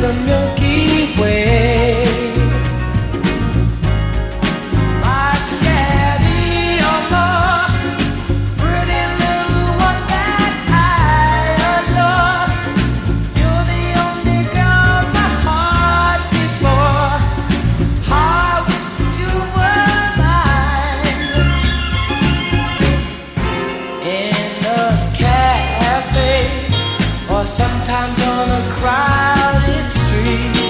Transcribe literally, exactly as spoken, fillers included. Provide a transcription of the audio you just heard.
the Milky Way. My Shelly, oh Lord, pretty little one that I adore. You're the only girl my heart beats for. I wish that you were mine. In a cafe, or sometimes on a crowded street.